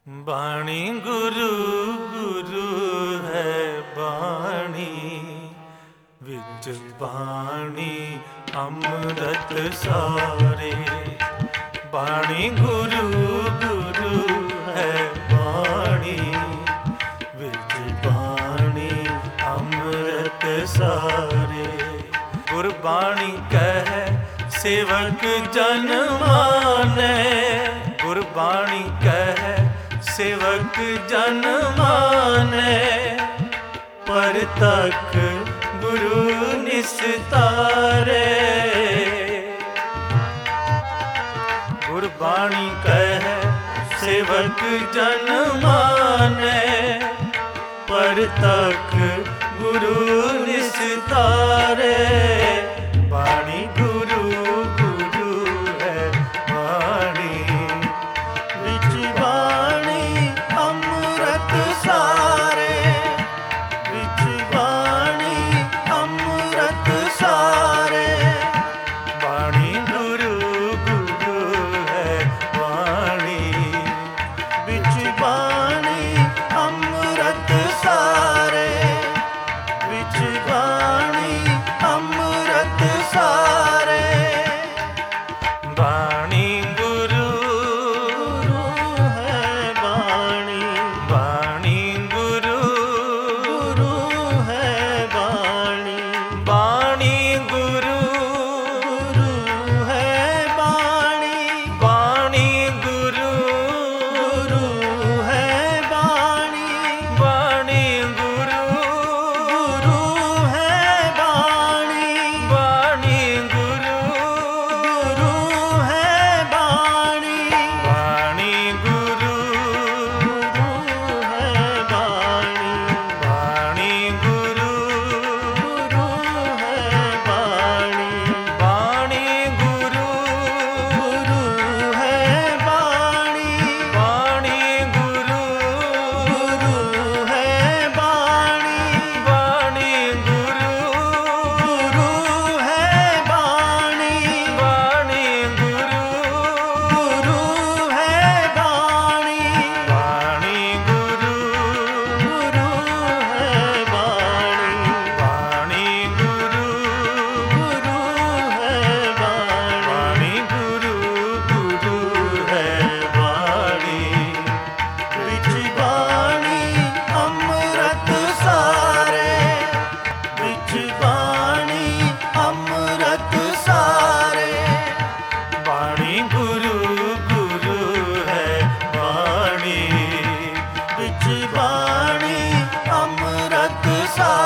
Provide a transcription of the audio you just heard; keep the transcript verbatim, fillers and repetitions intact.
बाणी गुरु गुरु है बाणी विच बाणी अमृत सारे। बाणी गुरु गुरु है बाणी विच बाणी अमृत सारे। गुरबाणी कह सेवक जन माने, गुरबाणी कह सेवक जन माने। परतख गुरु निस्तारे। गुरबाणी कह सेवक जन माने। परतख गुरु निस्तारे। बाणी गुरु गुरु है बाणी विच बाणी अमृत सारे। विच बाणी अमृत सारे। बाणी गुरु गुरु है बाणी विच बाणी अमृत सारे। विच बाणी अमृत सारे। बाणी गुरु गुरु है बाणी। बाणी गुरु गुरु है बाणी। बाणी गुरु गुरु है बाणी। बाणी गुरु गुरु है बाणी। बाणी गुरु गुरु है बाणी। बाणी गुरु गुरु है बाणी। बाणी गुरु गुरु है बाणी। बाणी गुरु गुरु है बाणी। बाणी गुरु गुरु है बाणी। बाणी गुरु गुरु है बाणी। बाणी गुरु गुरु है बाणी। बाणी गुरु गुरु है बाणी। बाणी गुरु गुरु है बाणी। बाणी गुरु गुरु है बाणी। बाणी गुरु गुरु है बाणी विच बाणी अमृत सारे। विच बाणी अमृत सारे। बाणी गुरु गुरु है बाणी विच बाणी अमृत सारे।